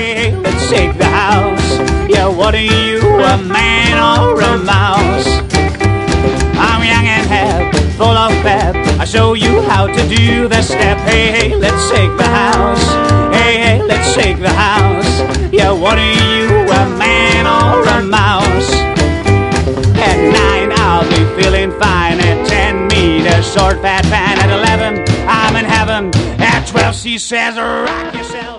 hey, let's shake the house. Yeah, what are you, a man or a mouse? I'm young and hip, full of pep. I'll show you how to do the step. Hey, let's shake the house. Hey, let's shake the house. Yeah, what are you, a man or a mouse? At 9, I'll be feeling fine. At 10, meet a short fat fan. At 11, I'm in heaven. At 12, she says, rock yourself.